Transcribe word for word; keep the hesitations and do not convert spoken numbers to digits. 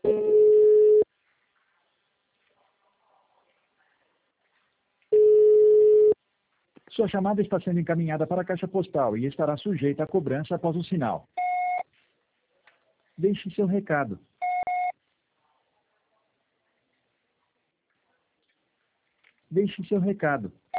Sua chamada está sendo encaminhada para a caixa postal e estará sujeita a cobrança após o sinal. Deixe seu recado. Deixe seu recado.